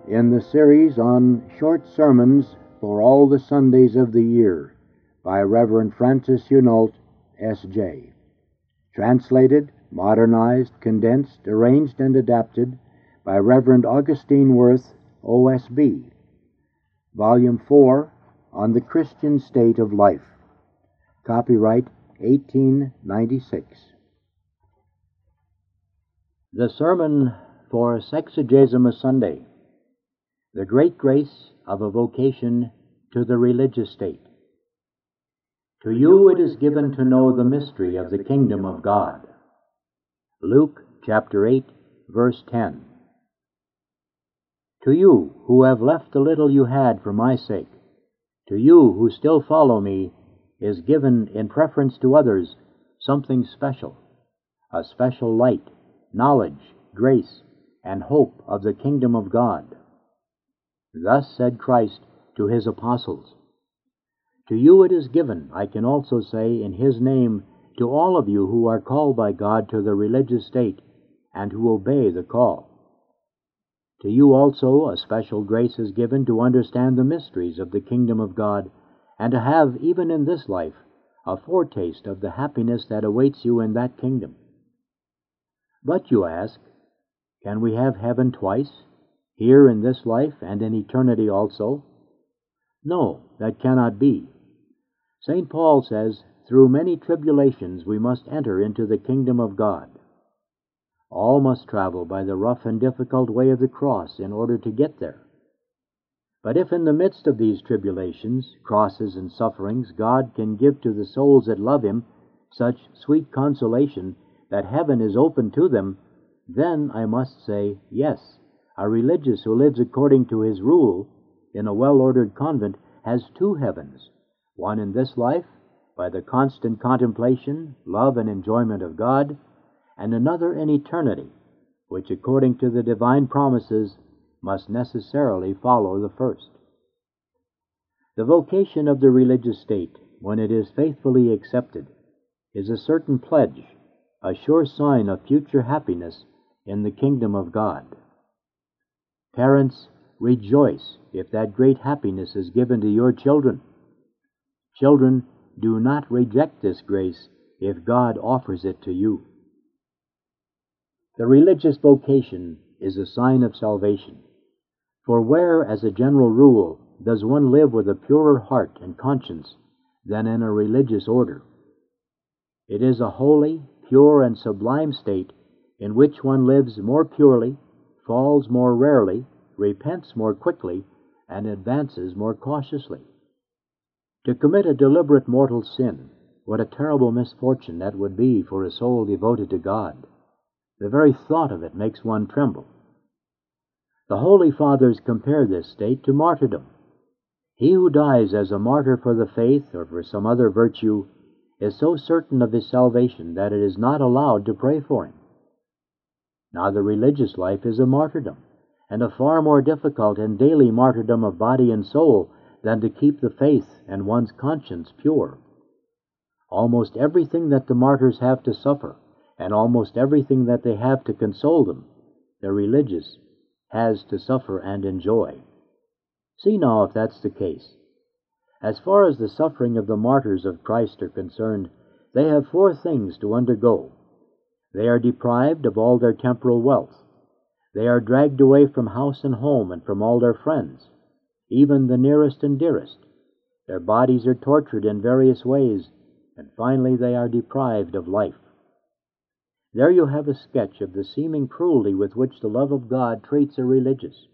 in the series on short sermons for all the Sundays of the year by Reverend Francis Hunault, S.J. Translated, modernized, condensed, arranged, and adapted by Reverend Augustine Worth, OSB. Volume 4, On the Christian State of Life. Copyright 1896. The Sermon for Sexagesima Sunday. The Great Grace of a Vocation to the Religious State. To you it is given to know the mystery of the kingdom of God. Luke chapter 8, verse 10. To you who have left the little you had for my sake, to you who still follow me, is given in preference to others something special, a special light, knowledge, grace, and hope of the kingdom of God. Thus said Christ to his apostles. To you it is given, I can also say, in his name, to all of you who are called by God to the religious state and who obey the call. To you also a special grace is given to understand the mysteries of the kingdom of God and to have, even in this life, a foretaste of the happiness that awaits you in that kingdom. But you ask, can we have heaven twice, here in this life and in eternity also? No, that cannot be. St. Paul says, through many tribulations we must enter into the kingdom of God. All must travel by the rough and difficult way of the cross in order to get there. But if in the midst of these tribulations, crosses, and sufferings, God can give to the souls that love Him such sweet consolation that heaven is open to them, then I must say, yes, a religious who lives according to his rule in a well-ordered convent has two heavens, one in this life, by the constant contemplation, love, and enjoyment of God, and another in eternity, which, according to the divine promises, must necessarily follow the first. The vocation of the religious state, when it is faithfully accepted, is a certain pledge, a sure sign of future happiness in the kingdom of God. Parents, rejoice if that great happiness is given to your children. Children, do not reject this grace if God offers it to you. The religious vocation is a sign of salvation. For where, as a general rule, does one live with a purer heart and conscience than in a religious order? It is a holy, pure, and sublime state in which one lives more purely, falls more rarely, repents more quickly, and advances more cautiously. To commit a deliberate mortal sin, what a terrible misfortune that would be for a soul devoted to God. The very thought of it makes one tremble. The Holy Fathers compare this state to martyrdom. He who dies as a martyr for the faith or for some other virtue is so certain of his salvation that it is not allowed to pray for him. Now the religious life is a martyrdom, and a far more difficult and daily martyrdom of body and soul than to keep the faith and one's conscience pure. Almost everything that the martyrs have to suffer, and almost everything that they have to console them, the religious has to suffer and enjoy. See now if that's the case. As far as the suffering of the martyrs of Christ are concerned, they have four things to undergo. They are deprived of all their temporal wealth. They are dragged away from house and home and from all their friends, even the nearest and dearest. Their bodies are tortured in various ways, and finally they are deprived of life. There you have a sketch of the seeming cruelty with which the love of God treats a religious.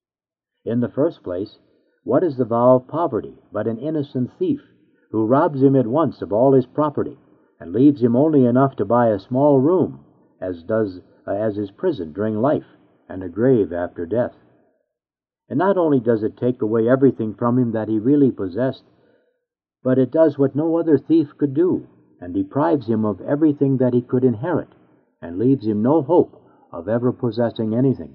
In the first place, what is the vow of poverty but an innocent thief who robs him at once of all his property and leaves him only enough to buy a small room, as his prison during life and a grave after death? And not only does it take away everything from him that he really possessed, but it does what no other thief could do, and deprives him of everything that he could inherit, and leaves him no hope of ever possessing anything.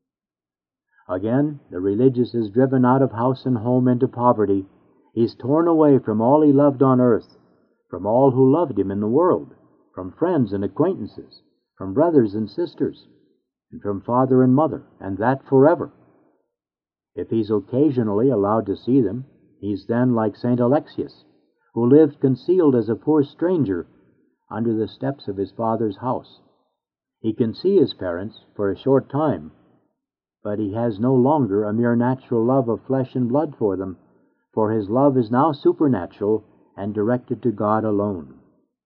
Again, the religious is driven out of house and home into poverty. He is torn away from all he loved on earth, from all who loved him in the world, from friends and acquaintances, from brothers and sisters, and from father and mother, and that forever. If he's occasionally allowed to see them, he's then like St. Alexius, who lived concealed as a poor stranger under the steps of his father's house. He can see his parents for a short time, but he has no longer a mere natural love of flesh and blood for them, for his love is now supernatural and directed to God alone.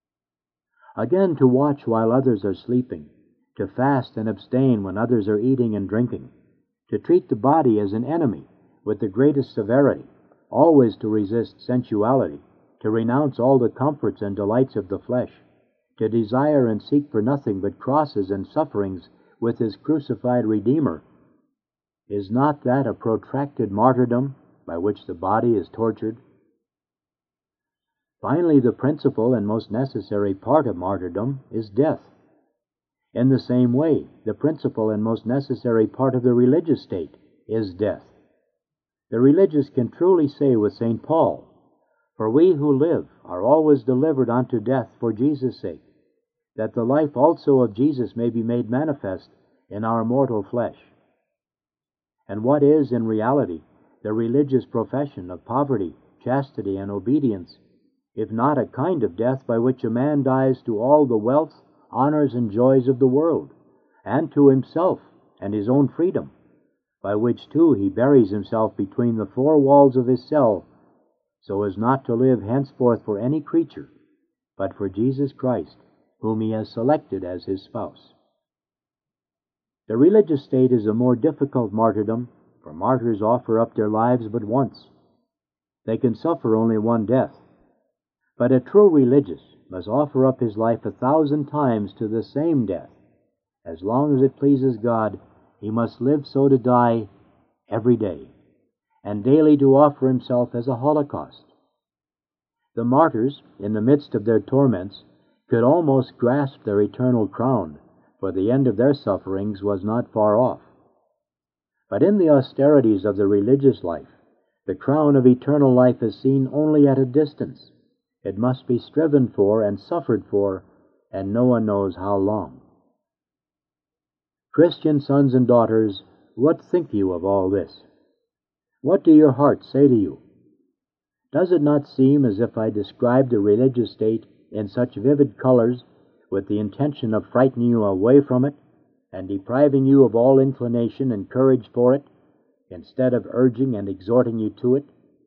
Again, to watch while others are sleeping, to fast and abstain when others are eating and drinking, to treat the body as an enemy with the greatest severity, always to resist sensuality, to renounce all the comforts and delights of the flesh, to desire and seek for nothing but crosses and sufferings with his crucified Redeemer, is not that a protracted martyrdom by which the body is tortured? Finally, the principal and most necessary part of martyrdom is death. In the same way, the principal and most necessary part of the religious state is death. The religious can truly say with St. Paul, "For we who live are always delivered unto death for Jesus' sake, that the life also of Jesus may be made manifest in our mortal flesh." And what is, in reality, the religious profession of poverty, chastity, and obedience, if not a kind of death by which a man dies to all the wealth, honors, and joys of the world, and to himself and his own freedom, by which too he buries himself between the four walls of his cell, so as not to live henceforth for any creature, but for Jesus Christ, whom he has selected as his spouse. The religious state is a more difficult martyrdom, for martyrs offer up their lives but once. They can suffer only one death. But a true religious must offer up his life 1,000 times to the same death. As long as it pleases God, he must live so to die every day, and daily to offer himself as a holocaust. The martyrs, in the midst of their torments, could almost grasp their eternal crown, for the end of their sufferings was not far off. But in the austerities of the religious life, the crown of eternal life is seen only at a distance. It must be striven for and suffered for, and no one knows how long. Christian sons and daughters, what think you of all this? What do your hearts say to you? Does it not seem as if I described the religious state in such vivid colors with the intention of frightening you away from it and depriving you of all inclination and courage for it, instead of urging and exhorting you to it?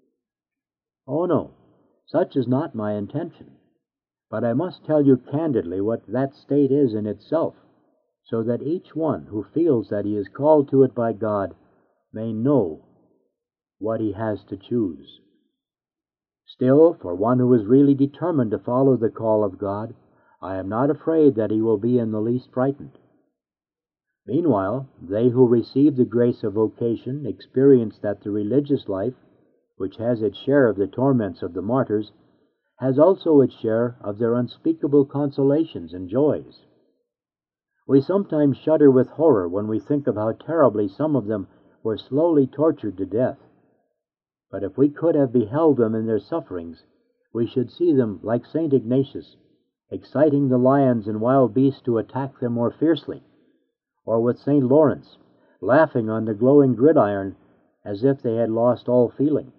Oh no, such is not my intention. But I must tell you candidly what that state is in itself, so that each one who feels that he is called to it by God may know what he has to choose. Still, for one who is really determined to follow the call of God, I am not afraid that he will be in the least frightened. Meanwhile, they who receive the grace of vocation experience that the religious life, which has its share of the torments of the martyrs, has also its share of their unspeakable consolations and joys. We sometimes shudder with horror when we think of how terribly some of them were slowly tortured to death. But if we could have beheld them in their sufferings, we should see them, like St. Ignatius, exciting the lions and wild beasts to attack them more fiercely, or with St. Lawrence, laughing on the glowing gridiron as if they had lost all feeling.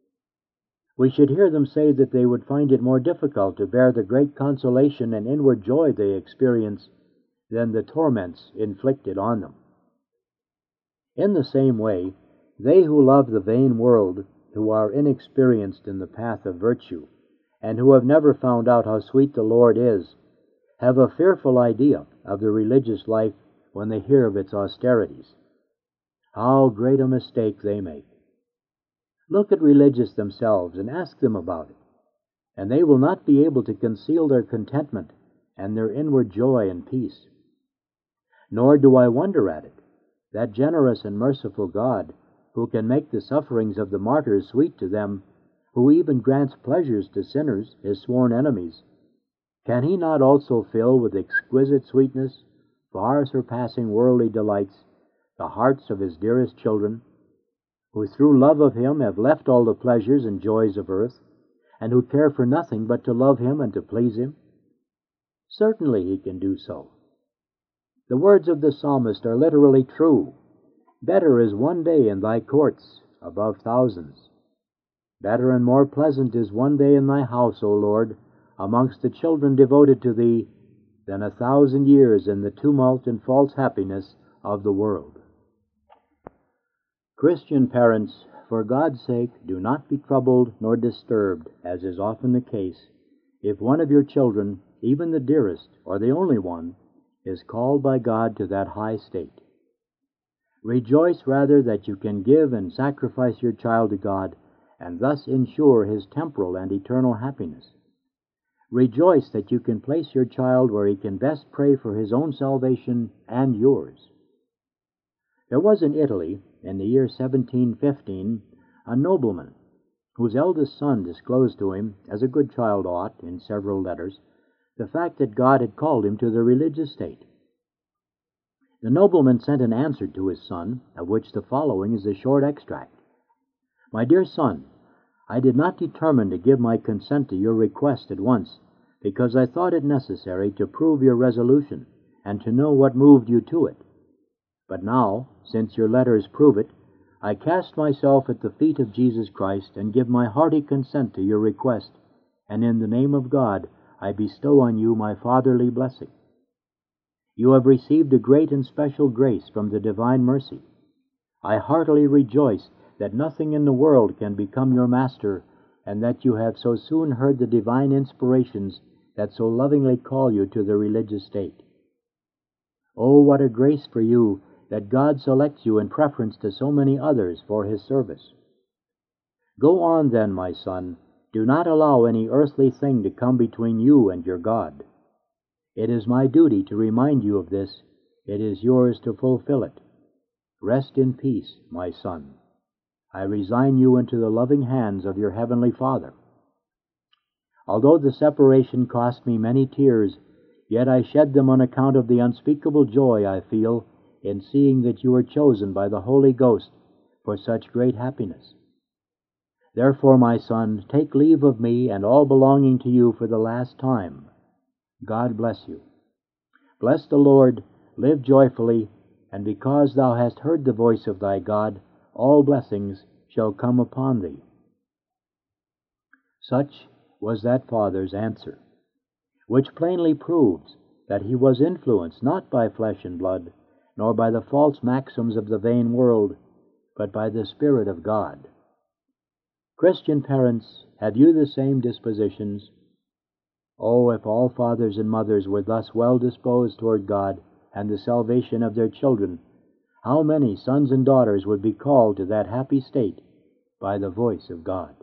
We should hear them say that they would find it more difficult to bear the great consolation and inward joy they experience than the torments inflicted on them. In the same way, they who love the vain world, who are inexperienced in the path of virtue, and who have never found out how sweet the Lord is, have a fearful idea of the religious life when they hear of its austerities. How great a mistake they make! Look at religious themselves and ask them about it, and they will not be able to conceal their contentment and their inward joy and peace. Nor do I wonder at it. That generous and merciful God, who can make the sufferings of the martyrs sweet to them, who even grants pleasures to sinners, his sworn enemies, can he not also fill with exquisite sweetness, far surpassing worldly delights, the hearts of his dearest children, who through love of him have left all the pleasures and joys of earth, and who care for nothing but to love him and to please him? Certainly he can do so. The words of the psalmist are literally true. Better is one day in thy courts above thousands. Better and more pleasant is one day in thy house, O Lord, amongst the children devoted to thee, than 1,000 years in the tumult and false happiness of the world. Christian parents, for God's sake, do not be troubled nor disturbed, as is often the case, if one of your children, even the dearest or the only one, is called by God to that high state. Rejoice rather that you can give and sacrifice your child to God, and thus ensure his temporal and eternal happiness. Rejoice that you can place your child where he can best pray for his own salvation and yours. There was in Italy, in the year 1715, a nobleman whose eldest son disclosed to him, as a good child ought, in several letters, the fact that God had called him to the religious state. The nobleman sent an answer to his son, of which the following is a short extract. My dear son, I did not determine to give my consent to your request at once, because I thought it necessary to prove your resolution, and to know what moved you to it. But now, since your letters prove it, I cast myself at the feet of Jesus Christ, and give my hearty consent to your request, and in the name of God I bestow on you my fatherly blessing. You have received a great and special grace from the divine mercy. I heartily rejoice that nothing in the world can become your master, and that you have so soon heard the divine inspirations that so lovingly call you to the religious state. Oh, what a grace for you that God selects you in preference to so many others for his service. Go on then, my son. Do not allow any earthly thing to come between you and your God. It is my duty to remind you of this. It is yours to fulfill it. Rest in peace, my son. I resign you into the loving hands of your heavenly Father. Although the separation cost me many tears, yet I shed them on account of the unspeakable joy I feel in seeing that you are chosen by the Holy Ghost for such great happiness. Therefore, my son, take leave of me and all belonging to you for the last time. God bless you. Bless the Lord, live joyfully, and because thou hast heard the voice of thy God, all blessings shall come upon thee. Such was that father's answer, which plainly proves that he was influenced not by flesh and blood, nor by the false maxims of the vain world, but by the Spirit of God. Christian parents, have you the same dispositions? Oh, if all fathers and mothers were thus well disposed toward God and the salvation of their children, how many sons and daughters would be called to that happy state by the voice of God.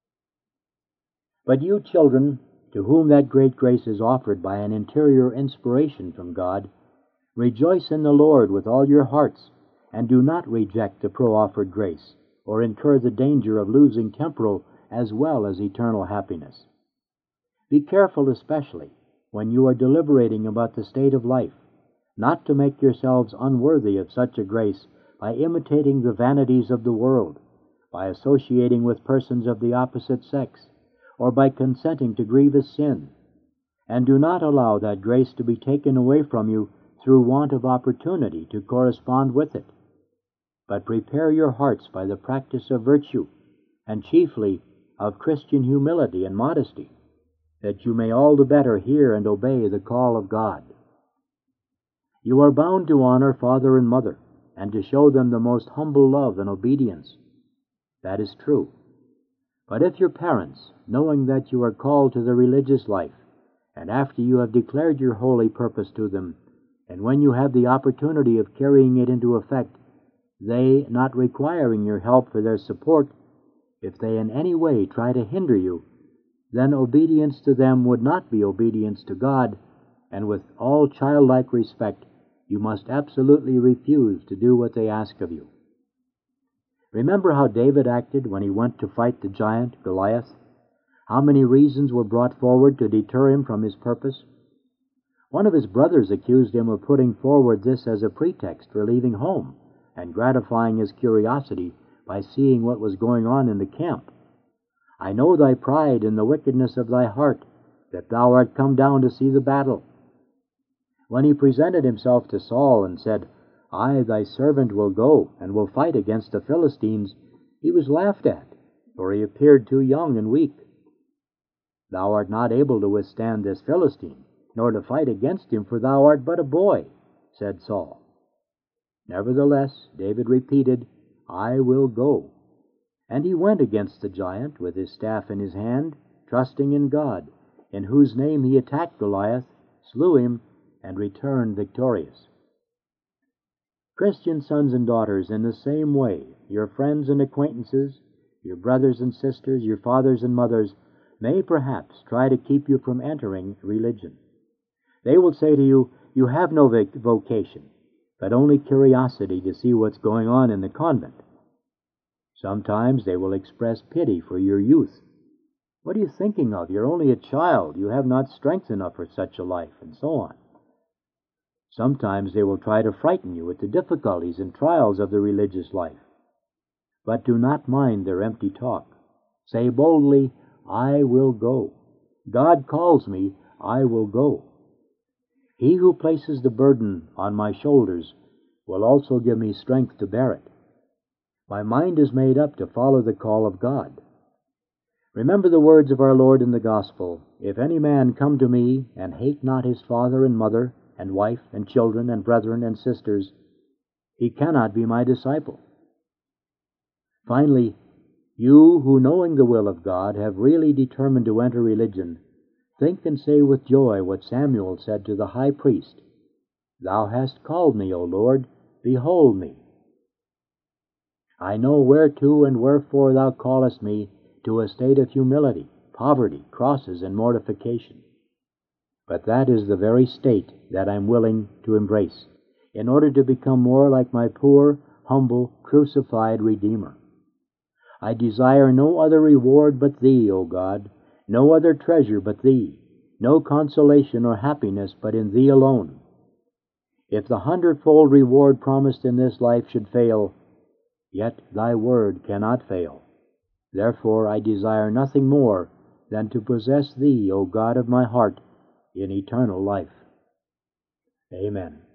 But you children, to whom that great grace is offered by an interior inspiration from God, rejoice in the Lord with all your hearts, and do not reject the pro-offered grace, or incur the danger of losing temporal as well as eternal happiness. Be careful especially, when you are deliberating about the state of life, not to make yourselves unworthy of such a grace by imitating the vanities of the world, by associating with persons of the opposite sex, or by consenting to grievous sin. And do not allow that grace to be taken away from you through want of opportunity to correspond with it. But prepare your hearts by the practice of virtue, and chiefly of Christian humility and modesty, that you may all the better hear and obey the call of God. You are bound to honor father and mother, and to show them the most humble love and obedience. That is true. But if your parents, knowing that you are called to the religious life, and after you have declared your holy purpose to them, and when you have the opportunity of carrying it into effect, they, not requiring your help for their support, if they in any way try to hinder you, then obedience to them would not be obedience to God, and with all childlike respect, you must absolutely refuse to do what they ask of you. Remember how David acted when he went to fight the giant Goliath? How many reasons were brought forward to deter him from his purpose? One of his brothers accused him of putting forward this as a pretext for leaving home and gratifying his curiosity by seeing what was going on in the camp. I know thy pride and the wickedness of thy heart, that thou art come down to see the battle. When he presented himself to Saul and said, I, thy servant, will go, and will fight against the Philistines, he was laughed at, for he appeared too young and weak. Thou art not able to withstand this Philistine, nor to fight against him, for thou art but a boy, said Saul. Nevertheless, David repeated, I will go. And he went against the giant with his staff in his hand, trusting in God, in whose name he attacked Goliath, slew him, and returned victorious. Christian sons and daughters, in the same way, your friends and acquaintances, your brothers and sisters, your fathers and mothers, may perhaps try to keep you from entering religion. They will say to you, you have no vocation, but only curiosity to see what's going on in the convent. Sometimes they will express pity for your youth. What are you thinking of? You're only a child. You have not strength enough for such a life, and so on. Sometimes they will try to frighten you with the difficulties and trials of the religious life. But do not mind their empty talk. Say boldly, I will go. God calls me, I will go. He who places the burden on my shoulders will also give me strength to bear it. My mind is made up to follow the call of God. Remember the words of our Lord in the Gospel, If any man come to me, and hate not his father and mother, and wife, and children, and brethren, and sisters, he cannot be my disciple. Finally, you who, knowing the will of God, have really determined to enter religion, think and say with joy what Samuel said to the high priest, Thou hast called me, O Lord, behold me. I know whereto and wherefore thou callest me, to a state of humility, poverty, crosses, and mortification. But that is the very state that I'm willing to embrace, in order to become more like my poor, humble, crucified Redeemer. I desire no other reward but Thee, O God, no other treasure but Thee, no consolation or happiness but in Thee alone. If the 100-fold reward promised in this life should fail, yet Thy word cannot fail. Therefore I desire nothing more than to possess Thee, O God of my heart, in eternal life. Amen.